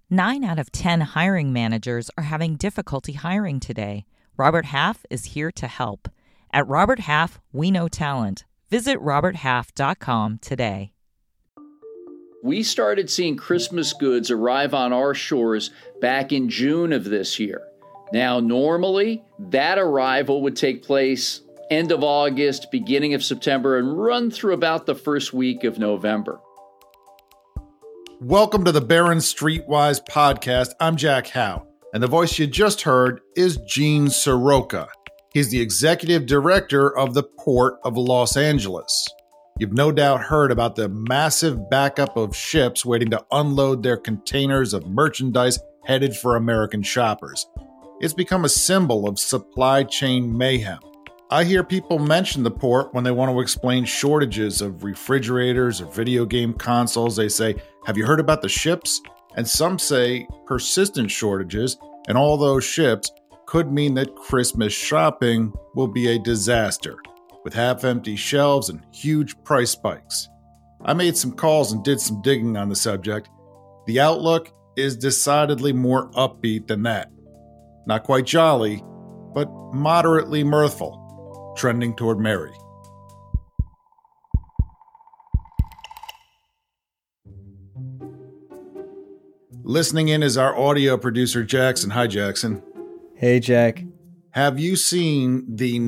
9 out of 10 hiring managers are having difficulty hiring today. Robert Half is here to help. At Robert Half, we know talent. Visit roberthalf.com today. We started seeing Christmas goods arrive on our shores back in June of this year. Now, normally, that arrival would take place end of August, beginning of September, and run through about the first week of November. Welcome to the Barron's Streetwise podcast. I'm Jack Howe, and the voice you just heard is Gene Soroka. He's the executive director of the Port of Los Angeles. You've no doubt heard about the massive backup of ships waiting to unload their containers of merchandise headed for American shoppers. It's become a symbol of supply chain mayhem. I hear people mention the port when they want to explain shortages of refrigerators or video game consoles. They say, "Have you heard about the ships?" And some say persistent shortages and all those ships could mean that Christmas shopping will be a disaster, with half-empty shelves and huge price spikes. I made some calls and did some digging on the subject. The outlook is decidedly more upbeat than that. Not quite jolly, but moderately mirthful. Trending toward merry. Listening in is our audio producer, Jackson. Hi, Jackson. Hey, Jack. Have you seen the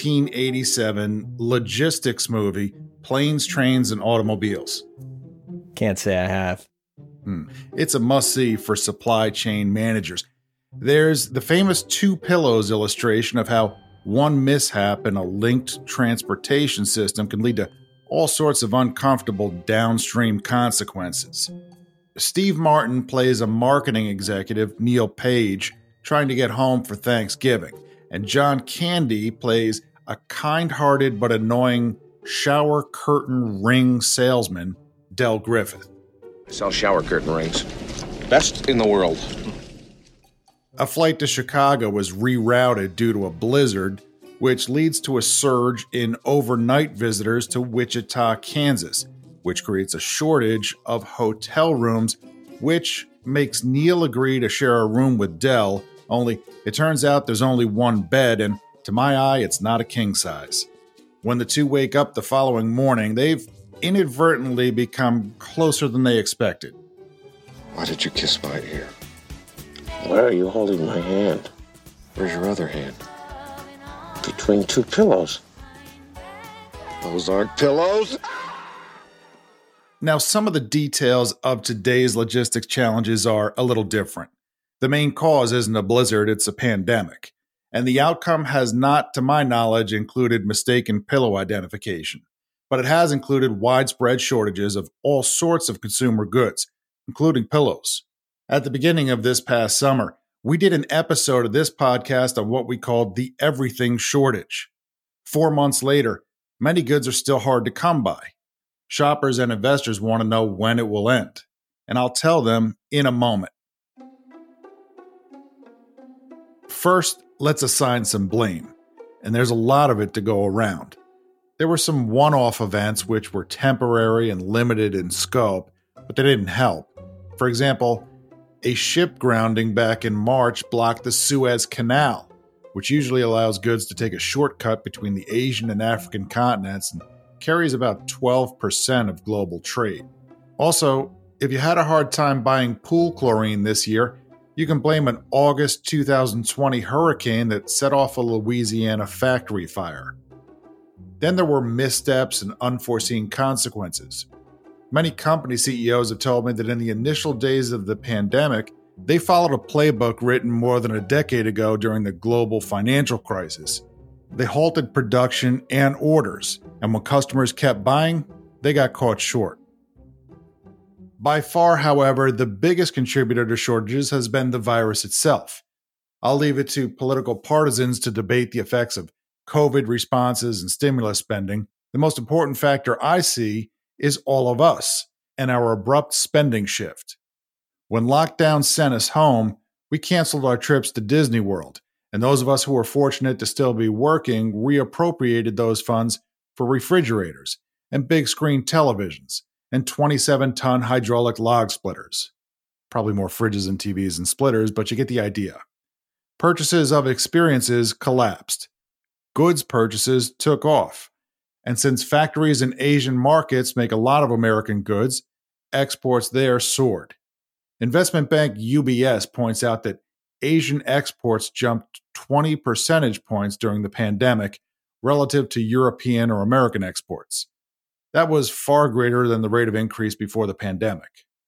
1987 logistics movie, Planes, Trains, and Automobiles? Can't say I have. It's a must-see for supply chain managers. There's the famous two pillows illustration of how one mishap in a linked transportation system can lead to all sorts of uncomfortable downstream consequences. Steve Martin plays a marketing executive, Neil Page, trying to get home for Thanksgiving, and John Candy plays a kind-hearted but annoying shower curtain ring salesman, Del Griffith. I sell shower curtain rings. Best in the world. A flight to Chicago was rerouted due to a blizzard, which leads to a surge in overnight visitors to Wichita, Kansas, which creates a shortage of hotel rooms, which makes Neil agree to share a room with Del, only it turns out there's only one bed, and to my eye, it's not a king size. When the two wake up the following morning, they've inadvertently become closer than they expected. Why did you kiss my ear? Why are you holding my hand? Where's your other hand? Between two pillows. Those aren't pillows. Now, some of the details of today's logistics challenges are a little different. The main cause isn't a blizzard, it's a pandemic. And the outcome has not, to my knowledge, included mistaken pillow identification. But it has included widespread shortages of all sorts of consumer goods, including pillows. At the beginning of this past summer, we did an episode of this podcast on what we called the everything shortage. 4 months later, many goods are still hard to come by. Shoppers and investors want to know when it will end, and I'll tell them in a moment. First, let's assign some blame, and there's a lot of it to go around. There were some one-off events which were temporary and limited in scope, but they didn't help. For example, a ship grounding back in March blocked the Suez Canal, which usually allows goods to take a shortcut between the Asian and African continents and carries about 12% of global trade. Also, if you had a hard time buying pool chlorine this year, you can blame an August 2020 hurricane that set off a Louisiana factory fire. Then there were missteps and unforeseen consequences. Many company CEOs have told me that in the initial days of the pandemic, they followed a playbook written more than a decade ago during the global financial crisis. They halted production and orders, and when customers kept buying, they got caught short. By far, however, the biggest contributor to shortages has been the virus itself. I'll leave it to political partisans to debate the effects of COVID responses and stimulus spending. The most important factor I see is all of us and our abrupt spending shift. When lockdown sent us home, we canceled our trips to Disney World, and those of us who were fortunate to still be working reappropriated those funds for refrigerators and big screen televisions and 27-ton hydraulic log splitters. Probably more fridges and TVs and splitters, but you get the idea. Purchases of experiences collapsed. Goods purchases took off. And since factories in Asian markets make a lot of American goods, exports there soared. Investment bank UBS points out that Asian exports jumped 20 percentage points during the pandemic relative to European or American exports. That was far greater than the rate of increase before the pandemic.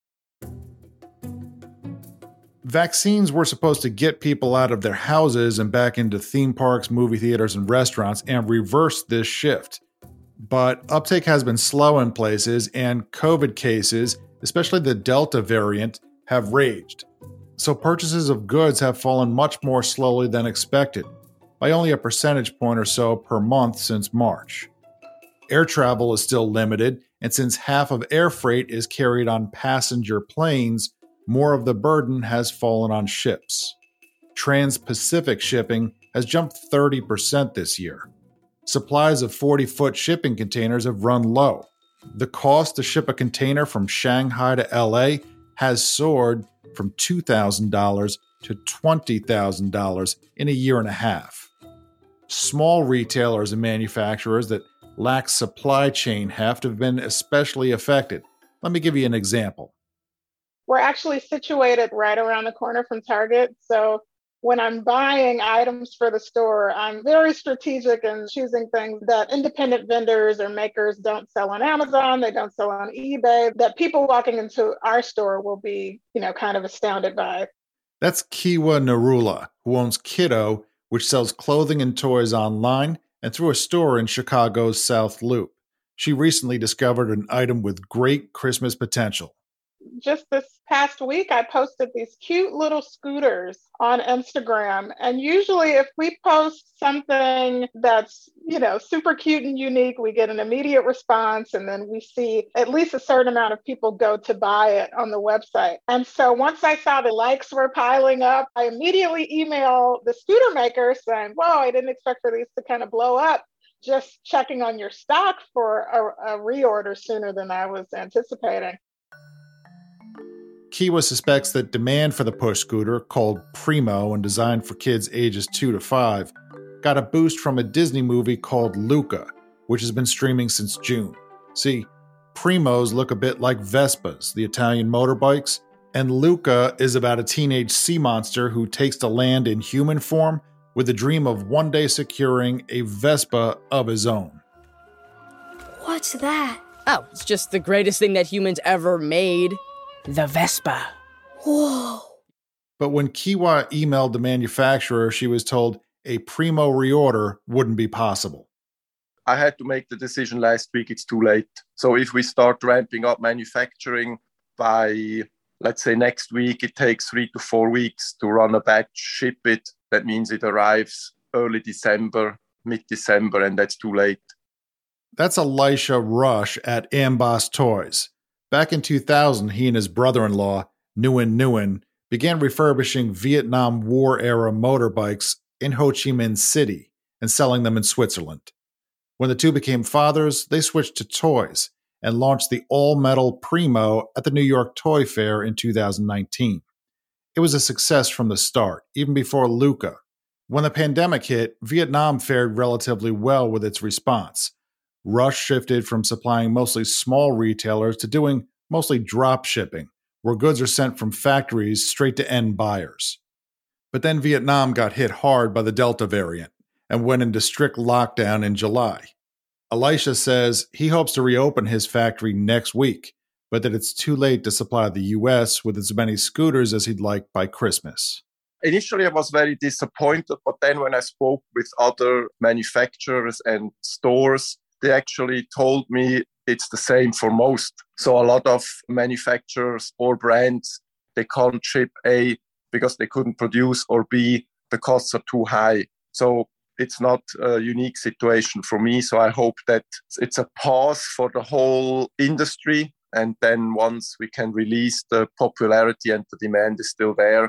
Vaccines were supposed to get people out of their houses and back into theme parks, movie theaters, and restaurants and reverse this shift. But uptake has been slow in places, and COVID cases, especially the Delta variant, have raged. So purchases of goods have fallen much more slowly than expected, by only a percentage point or so per month since March. Air travel is still limited, and since half of air freight is carried on passenger planes, more of the burden has fallen on ships. Trans-Pacific shipping has jumped 30% this year. Supplies of 40-foot shipping containers have run low. The cost to ship a container from Shanghai to LA has soared from $2,000 to $20,000 in a year and a half. Small retailers and manufacturers that lack supply chain heft have been especially affected. Let me give you an example. We're actually situated right around the corner from Target. So when I'm buying items for the store, I'm very strategic in choosing things that independent vendors or makers don't sell on Amazon, they don't sell on eBay, that people walking into our store will be, kind of astounded by. That's Kiwa Narula, who owns Kiddo, which sells clothing and toys online and through a store in Chicago's South Loop. She recently discovered an item with great Christmas potential. Just this past week, I posted these cute little scooters on Instagram. And usually if we post something that's, super cute and unique, we get an immediate response. And then we see at least a certain amount of people go to buy it on the website. And so once I saw the likes were piling up, I immediately emailed the scooter maker saying, whoa, I didn't expect for these to kind of blow up. Just checking on your stock for a reorder sooner than I was anticipating. Kiwa suspects that demand for the push scooter, called Primo and designed for kids ages 2 to 5, got a boost from a Disney movie called Luca, which has been streaming since June. See, Primos look a bit like Vespas, the Italian motorbikes, and Luca is about a teenage sea monster who takes to land in human form with the dream of one day securing a Vespa of his own. What's that? Oh, it's just the greatest thing that humans ever made. The Vespa. Whoa. But when Kiwa emailed the manufacturer, she was told a Primo reorder wouldn't be possible. I had to make the decision last week, it's too late. So if we start ramping up manufacturing by, let's say next week, it takes 3 to 4 weeks to run a batch, ship it. That means it arrives early December, mid-December, and that's too late. That's Elisha Rush at Amboss Toys. Back in 2000, he and his brother-in-law, Nguyen Nguyen, began refurbishing Vietnam War-era motorbikes in Ho Chi Minh City and selling them in Switzerland. When the two became fathers, they switched to toys and launched the all-metal Primo at the New York Toy Fair in 2019. It was a success from the start, even before Luca. When the pandemic hit, Vietnam fared relatively well with its response. Rush shifted from supplying mostly small retailers to doing mostly drop shipping, where goods are sent from factories straight to end buyers. But then Vietnam got hit hard by the Delta variant and went into strict lockdown in July. Elisha says he hopes to reopen his factory next week, but that it's too late to supply the U.S. with as many scooters as he'd like by Christmas. Initially, I was very disappointed, but then when I spoke with other manufacturers and stores, they actually told me it's the same for most. So a lot of manufacturers or brands, they can't ship A, because they couldn't produce, or B, the costs are too high. So it's not a unique situation for me. So I hope that it's a pause for the whole industry. And then once we can release the popularity and the demand is still there.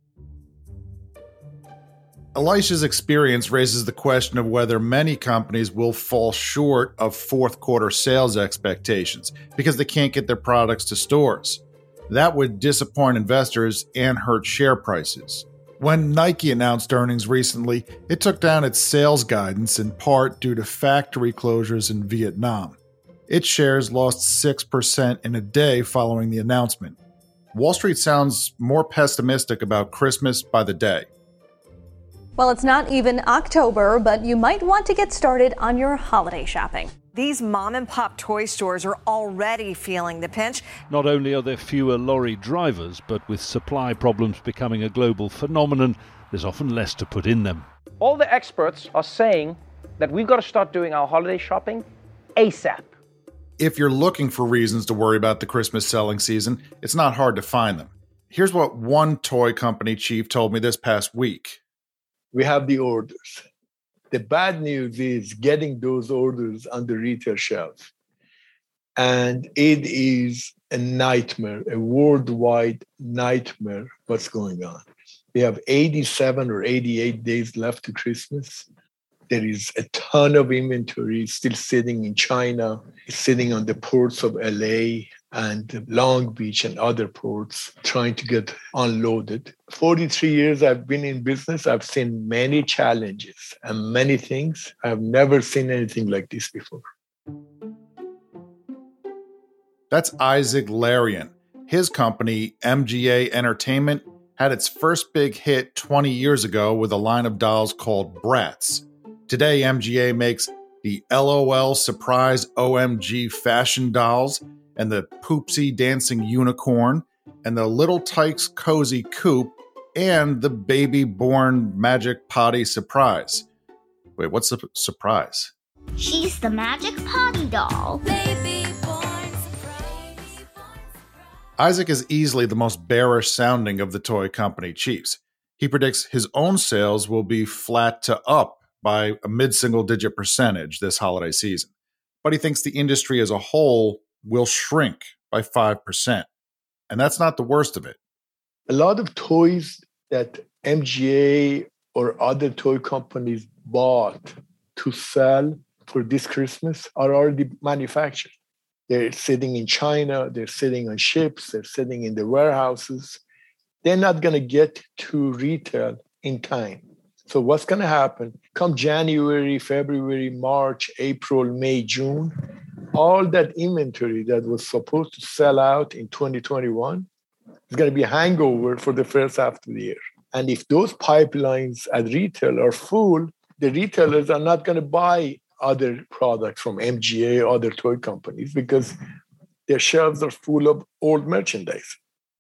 Elisha's experience raises the question of whether many companies will fall short of fourth quarter sales expectations because they can't get their products to stores. That would disappoint investors and hurt share prices. When Nike announced earnings recently, it took down its sales guidance in part due to factory closures in Vietnam. Its shares lost 6% in a day following the announcement. Wall Street sounds more pessimistic about Christmas by the day. Well, it's not even October, but you might want to get started on your holiday shopping. These mom and pop toy stores are already feeling the pinch. Not only are there fewer lorry drivers, but with supply problems becoming a global phenomenon, there's often less to put in them. All the experts are saying that we've got to start doing our holiday shopping ASAP. If you're looking for reasons to worry about the Christmas selling season, it's not hard to find them. Here's what one toy company chief told me this past week. We have the orders. The bad news is getting those orders on the retail shelf. And it is a nightmare, a worldwide nightmare, what's going on. We have 87 or 88 days left to Christmas. There is a ton of inventory still sitting in China, sitting on the ports of LA and Long Beach and other ports, trying to get unloaded. 43 years I've been in business. I've seen many challenges and many things. I've never seen anything like this before. That's Isaac Larian. His company, MGA Entertainment, had its first big hit 20 years ago with a line of dolls called Bratz. Today, MGA makes the LOL Surprise OMG fashion dolls and the Poopsie Dancing Unicorn and the Little Tykes Cozy Coop and the Baby Born Magic Potty Surprise. Wait, what's the surprise? She's the Magic Potty Doll. Baby born surprise. Isaac is easily the most bearish sounding of the toy company chiefs. He predicts his own sales will be flat to up by a mid-single-digit percentage this holiday season. But he thinks the industry as a whole will shrink by 5%. And that's not the worst of it. A lot of toys that MGA or other toy companies bought to sell for this Christmas are already manufactured. They're sitting in China, they're sitting on ships, they're sitting in the warehouses. They're not going to get to retail in time. So what's going to happen? Come January, February, March, April, May, June, all that inventory that was supposed to sell out in 2021 is going to be a hangover for the first half of the year. And if those pipelines at retail are full, the retailers are not going to buy other products from MGA or other toy companies because their shelves are full of old merchandise.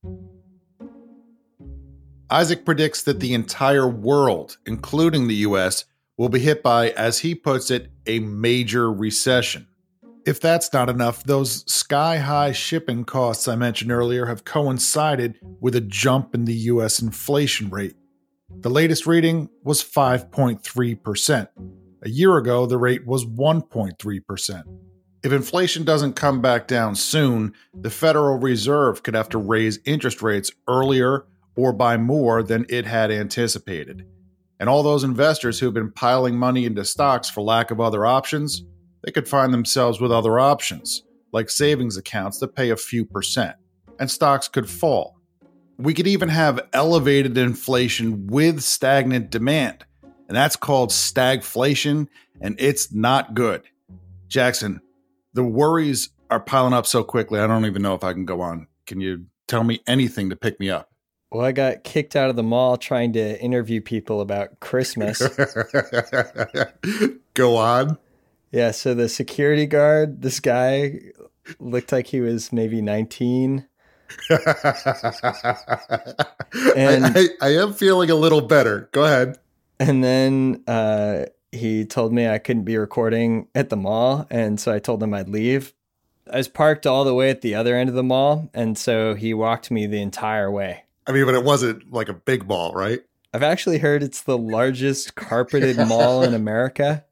Isaac predicts that the entire world, including the US, will be hit by, as he puts it, a major recession. If that's not enough, those sky-high shipping costs I mentioned earlier have coincided with a jump in the US inflation rate. The latest reading was 5.3%. A year ago, the rate was 1.3%. If inflation doesn't come back down soon, the Federal Reserve could have to raise interest rates earlier or by more than it had anticipated. And all those investors who've been piling money into stocks for lack of other options, they could find themselves with other options, like savings accounts that pay a few percent, and stocks could fall. We could even have elevated inflation with stagnant demand, and that's called stagflation, and it's not good. Jackson, the worries are piling up so quickly, I don't even know if I can go on. Can you tell me anything to pick me up? Well, I got kicked out of the mall trying to interview people about Christmas. Go on. Yeah, so the security guard, this guy looked like he was maybe 19. And I am feeling a little better. Go ahead. And then he told me I couldn't be recording at the mall, and so I told him I'd leave. I was parked all the way at the other end of the mall, and so he walked me the entire way. I mean, but it wasn't like a big mall, right? I've actually heard it's the largest carpeted mall in America.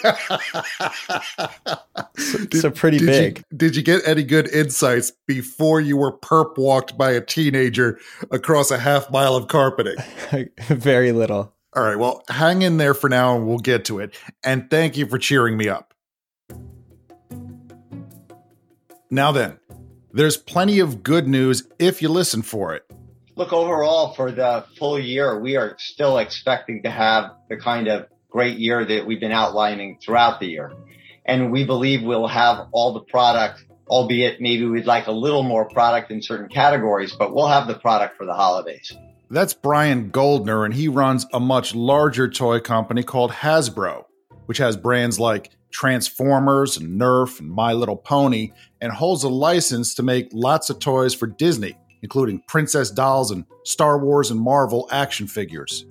So pretty big. Did you get any good insights before you were perp walked by a teenager across a half mile of carpeting? Very little. All right, well, hang in there for now and we'll get to it. And thank you for cheering me up. Now then, There's plenty of good news if you listen for it. Look, overall, for the full year, we are still expecting to have the kind of great year that we've been outlining throughout the year. And we believe we'll have all the product, albeit maybe we'd like a little more product in certain categories, but we'll have the product for the holidays. That's Brian Goldner, and he runs a much larger toy company called Hasbro, which has brands like Transformers and Nerf and My Little Pony, and holds a license to make lots of toys for Disney, including princess dolls and Star Wars and Marvel action figures.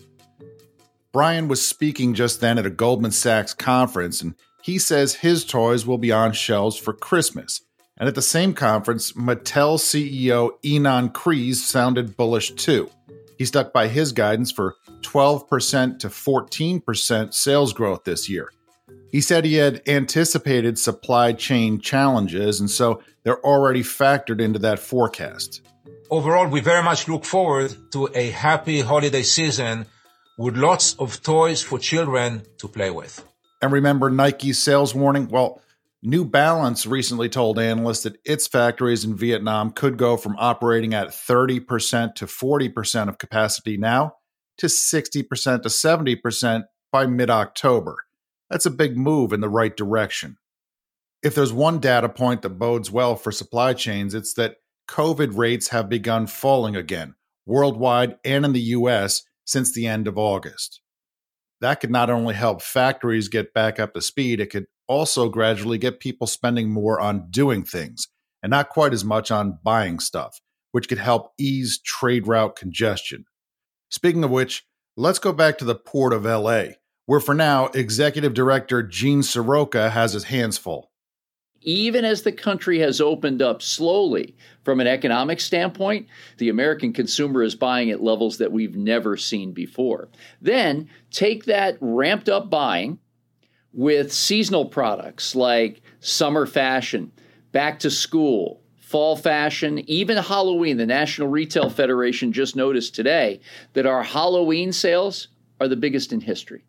Brian was speaking just then at a Goldman Sachs conference, and he says his toys will be on shelves for Christmas. And at the same conference, Mattel CEO Ynon Kreiz sounded bullish too. He stuck by his guidance for 12% to 14% sales growth this year. He said he had anticipated supply chain challenges, and so they're already factored into that forecast. Overall, we very much look forward to a happy holiday season with lots of toys for children to play with. And remember Nike's sales warning? Well, New Balance recently told analysts that its factories in Vietnam could go from operating at 30% to 40% of capacity now to 60% to 70% by mid-October. That's a big move in the right direction. If there's one data point that bodes well for supply chains, it's that COVID rates have begun falling again, worldwide and in the U.S., since the end of August. That could not only help factories get back up to speed, it could also gradually get people spending more on doing things and not quite as much on buying stuff, which could help ease trade route congestion. Speaking of which, let's go back to the Port of LA, where for now, Executive Director Gene Soroka has his hands full. Even as the country has opened up slowly from an economic standpoint, the American consumer is buying at levels that we've never seen before. Then take that ramped up buying with seasonal products like summer fashion, back to school, fall fashion, even Halloween. The National Retail Federation just noticed today that our Halloween sales are the biggest in history.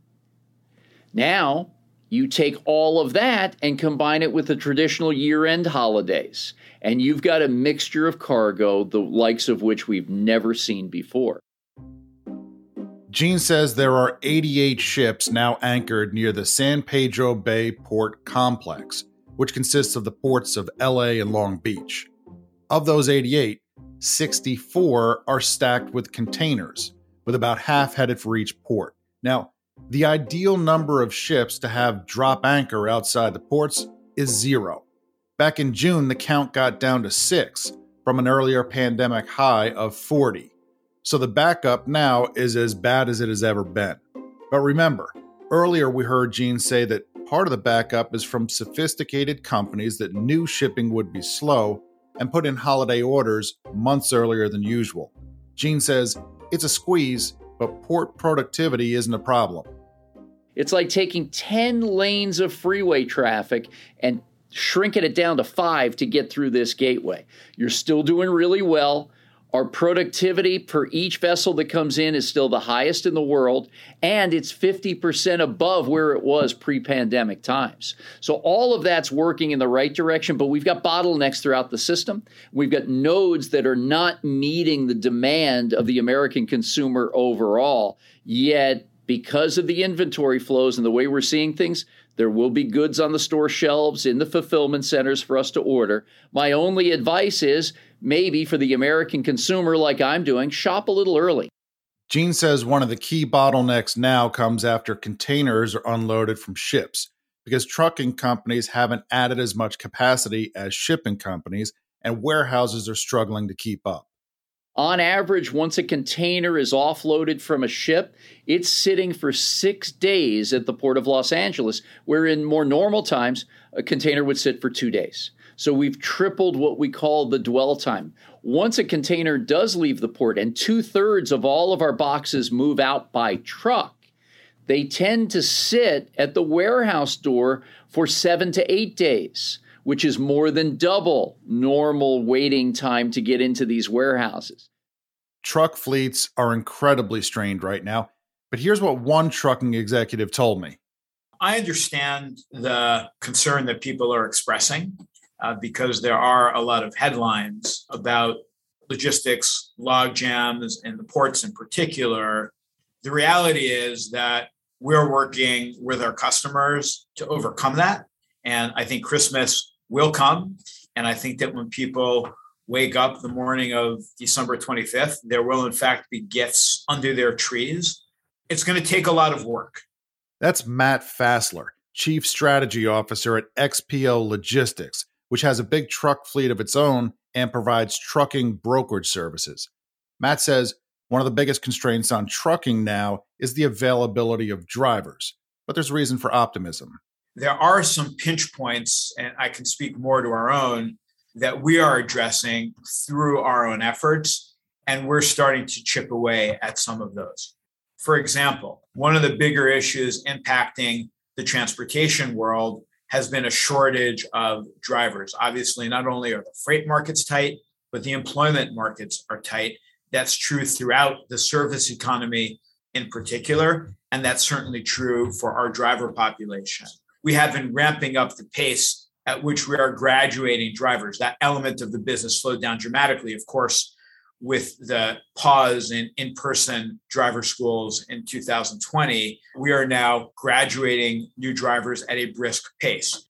Now, you take all of that and combine it with the traditional year-end holidays, and you've got a mixture of cargo, the likes of which we've never seen before. Gene says there are 88 ships now anchored near the San Pedro Bay Port Complex, which consists of the ports of LA and Long Beach. Of those 88, 64 are stacked with containers, with about half headed for each port. Now, the ideal number of ships to have drop anchor outside the ports is 0. Back in June, the count got down to 6 from an earlier pandemic high of 40. So the backup now is as bad as it has ever been. But remember, earlier we heard Gene say that part of the backup is from sophisticated companies that knew shipping would be slow and put in holiday orders months earlier than usual. Gene says it's a squeeze, but port productivity isn't a problem. It's like taking 10 lanes of freeway traffic and shrinking it down to 5 to get through this gateway. You're still doing really well. Our productivity per each vessel that comes in is still the highest in the world, and it's 50% above where it was pre-pandemic times. So all of that's working in the right direction, but we've got bottlenecks throughout the system. We've got nodes that are not meeting the demand of the American consumer overall, yet because of the inventory flows and the way we're seeing things, there will be goods on the store shelves in the fulfillment centers for us to order. My only advice is maybe for the American consumer, like I'm doing, shop a little early. Gene says one of the key bottlenecks now comes after containers are unloaded from ships, because trucking companies haven't added as much capacity as shipping companies, and warehouses are struggling to keep up. On average, once a container is offloaded from a ship, it's sitting for 6 days at the Port of Los Angeles, where in more normal times, a container would sit for 2 days. So we've tripled what we call the dwell time. Once a container does leave the port, and 2/3 of all of our boxes move out by truck, they tend to sit at the warehouse door for 7 to 8 days, which is more than double normal waiting time to get into these warehouses. Truck fleets are incredibly strained right now, but here's what one trucking executive told me. I understand the concern that people are expressing. because there are a lot of headlines about logistics, log jams, and the ports in particular. The reality is that we're working with our customers to overcome that. And I think Christmas will come. And I think that when people wake up the morning of December 25th, there will in fact be gifts under their trees. It's going to take a lot of work. That's Matt Fassler, Chief Strategy Officer at XPO Logistics, which has a big truck fleet of its own and provides trucking brokerage services. Matt says one of the biggest constraints on trucking now is the availability of drivers, but there's reason for optimism. There are some pinch points, and I can speak more to our own, that we are addressing through our own efforts, and we're starting to chip away at some of those. For example, one of the bigger issues impacting the transportation world has been a shortage of drivers. Obviously, not only are the freight markets tight, but the employment markets are tight. That's true throughout the service economy in particular, and that's certainly true for our driver population. We have been ramping up the pace at which we are graduating drivers. That element of the business slowed down dramatically, of course, with the pause in in-person driver schools in 2020. We are now graduating new drivers at a brisk pace.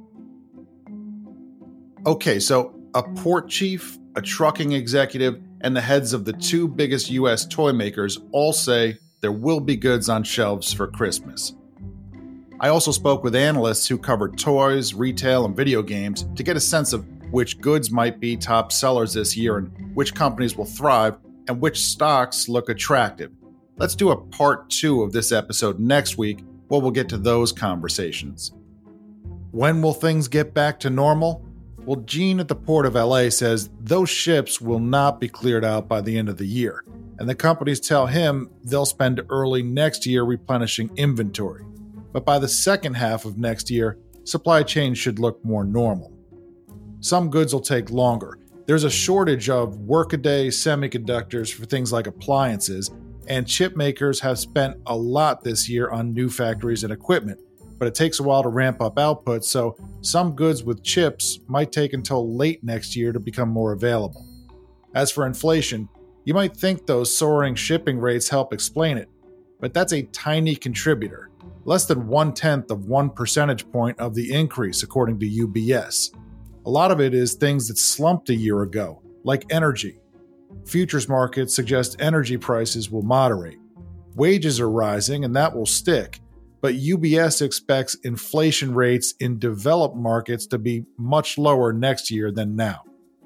Okay, so a port chief, a trucking executive, and the heads of the two biggest U.S. toy makers all say there will be goods on shelves for Christmas. I also spoke with analysts who cover toys, retail, and video games to get a sense of which goods might be top sellers this year and which companies will thrive and which stocks look attractive. Let's do a part 2 of this episode next week where we'll get to those conversations. When will things get back to normal? Well, Gene at the Port of LA says those ships will not be cleared out by the end of the year, and the companies tell him they'll spend early next year replenishing inventory. But by the second half of next year, supply chains should look more normal. Some goods will take longer. There's a shortage of workaday semiconductors for things like appliances, and chip makers have spent a lot this year on new factories and equipment, but it takes a while to ramp up output, so some goods with chips might take until late next year to become more available. As for inflation, you might think those soaring shipping rates help explain it, but that's a tiny contributor. Less than 1/10 of 1 percentage point of the increase, according to UBS. A lot of it is things that slumped a year ago, like energy. Futures markets suggest energy prices will moderate. Wages are rising, and that will stick, but UBS expects inflation rates in developed markets to be much lower next year than now.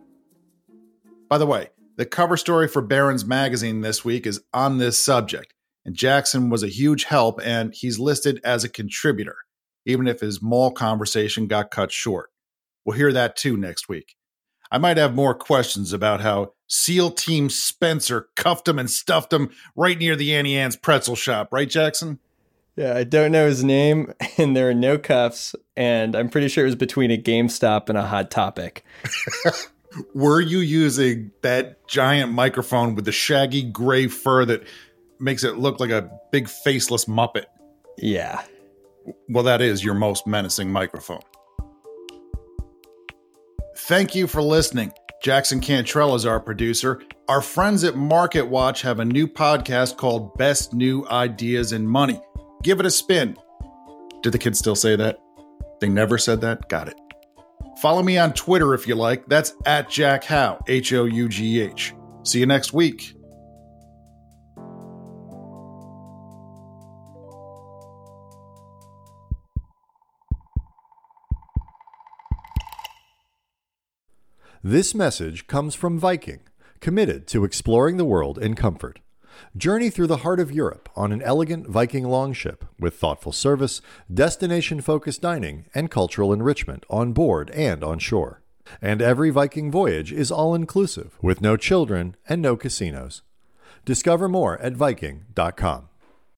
By the way, the cover story for Barron's Magazine this week is on this subject. And Jackson was a huge help, and he's listed as a contributor, even if his mall conversation got cut short. We'll hear that too next week. I might have more questions about how SEAL Team Spencer cuffed him and stuffed him right near the Annie Ann's pretzel shop, right, Jackson? Yeah, I don't know his name, and there are no cuffs, and I'm pretty sure it was between a GameStop and a Hot Topic. Were you using that giant microphone with the shaggy gray fur that makes it look like a big faceless Muppet? Yeah. Well, that is your most menacing microphone. Thank you for listening. Jackson Cantrell is our producer. Our friends at MarketWatch have a new podcast called Best New Ideas in Money. Give it a spin. Do the kids still say that? They never said that? Got it. Follow me on Twitter if you like. That's at Jack Hough, Hough. See you next week. This message comes from Viking, committed to exploring the world in comfort. Journey through the heart of Europe on an elegant Viking longship with thoughtful service, destination-focused dining, and cultural enrichment on board and on shore. And every Viking voyage is all-inclusive with no children and no casinos. Discover more at Viking.com.